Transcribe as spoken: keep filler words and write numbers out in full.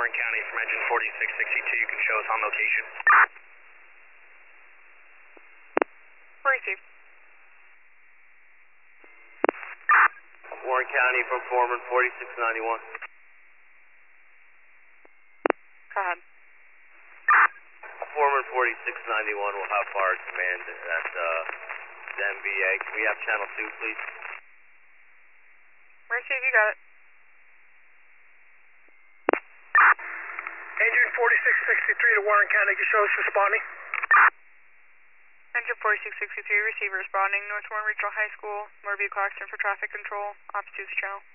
Warren County from engine forty-six sixty-two. You can show us on location. Receive. Warren County from Foreman forty-six ninety-one. Go ahead. Foreman forty-six ninety-one will have fire command at uh, the M B A. Can we have channel two, please? Receive, you got it. Engine forty-six sixty-three to Warren County, can you show us responding? Engine forty-six sixty-three, receiver responding, North Warren Regional High School, Moorview Claxton for traffic control, ops to the channel.